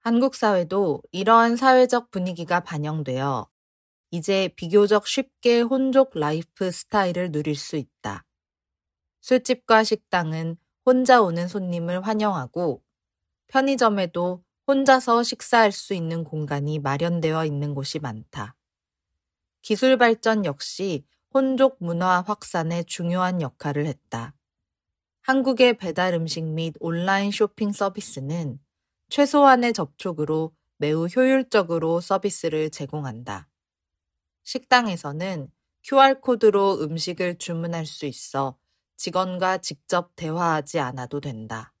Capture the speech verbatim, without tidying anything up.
한국 사회도 이러한 사회적 분위기가 반영되어 이제 비교적 쉽게 혼족 라이프 스타일을 누릴 수 있다. 술집과 식당은 혼자 오는 손님을 환영하고 편의점에도 혼자서 식사할 수 있는 공간이 마련되어 있는 곳이 많다. 기술 발전 역시 혼족 문화 확산에 중요한 역할을 했다. 한국의 배달 음식 및 온라인 쇼핑 서비스는 최소한의 접촉으로 매우 효율적으로 서비스를 제공한다. 식당에서는 큐알코드로 음식을 주문할 수 있어 직원과 직접 대화하지 않아도 된다.